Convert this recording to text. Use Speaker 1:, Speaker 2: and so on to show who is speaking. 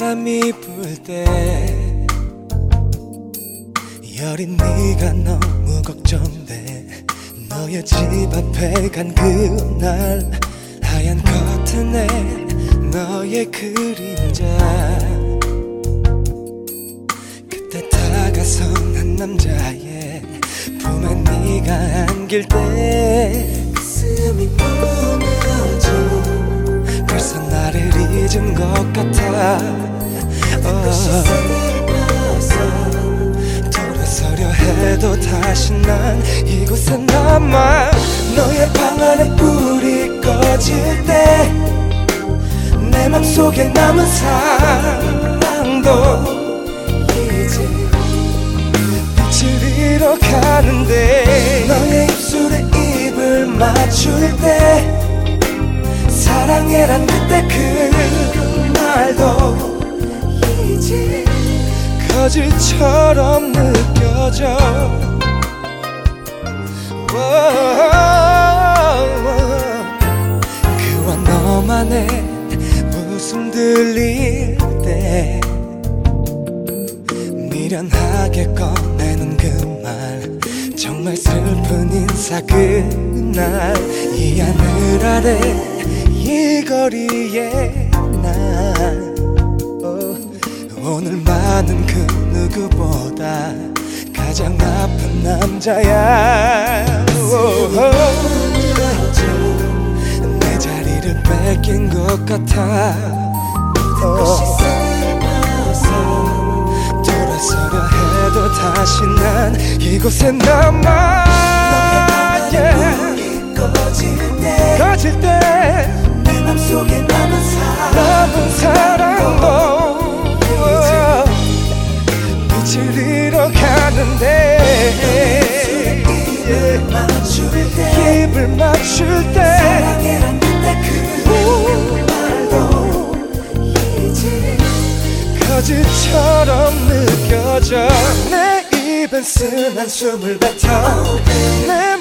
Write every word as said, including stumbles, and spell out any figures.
Speaker 1: 바람이 불 때 여린 네가 너무 걱정돼. 너의 집 앞에 간 그날 하얀 커튼에 너의 그림자. 그때 다가선 한 남자의 품에 네가 안길 때 가슴이 무너져. 벌써 나를 잊은 것 같아. 어. 돌아서려 해도 다시 난 이곳에 남아. 너의 방 안에 불이 꺼질 때 내 맘속에 남은 사랑도 이제 빛을 잃어가는데. 너의 입술에 입을 맞출 때 사랑해란 그때 그 말도 이제 거짓처럼 느껴져. 그와 너만의 웃음 들릴 때 미련하게 꺼내는 그 말 정말 슬픈 인사 그날. 이 하늘 아래 이 거리에 난 오늘 많은 그 누구보다 가장 아픈 남자야. 내 자리를 뺏긴 것 같아. 돌아서려 해도 다시 난 이곳에 남아. 꺼질 때 내 맘속에 남은 사랑, 남은 사랑도 빛을 잃어가는데. 입을 맞출 때, 입을 맞출 때 사랑해란 그때 그 말도 이제 거짓처럼 느껴져. 내 입엔 쓴 한숨을 뱉어. 내